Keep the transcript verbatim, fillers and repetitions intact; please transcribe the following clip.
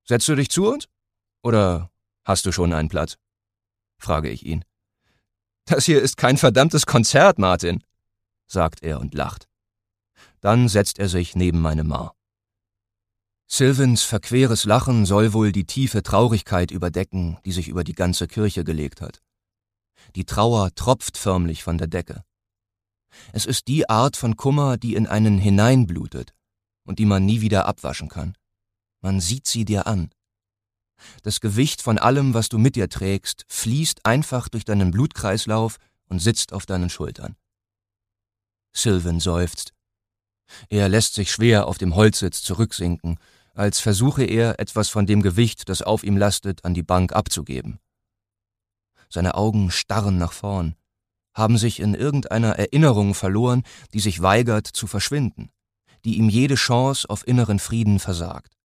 Setzt du dich zu uns? Oder hast du schon einen Platz?« frage ich ihn. »Das hier ist kein verdammtes Konzert, Martin«, sagt er und lacht. Dann setzt er sich neben meine Ma. Sylvans verqueres Lachen soll wohl die tiefe Traurigkeit überdecken, die sich über die ganze Kirche gelegt hat. Die Trauer tropft förmlich von der Decke. Es ist die Art von Kummer, die in einen hineinblutet und die man nie wieder abwaschen kann. Man sieht sie dir an. Das Gewicht von allem, was du mit dir trägst, fließt einfach durch deinen Blutkreislauf und sitzt auf deinen Schultern. Sylvan seufzt. Er lässt sich schwer auf dem Holzsitz zurücksinken, als versuche er, etwas von dem Gewicht, das auf ihm lastet, an die Bank abzugeben. Seine Augen starren nach vorn, haben sich in irgendeiner Erinnerung verloren, die sich weigert zu verschwinden, die ihm jede Chance auf inneren Frieden versagt.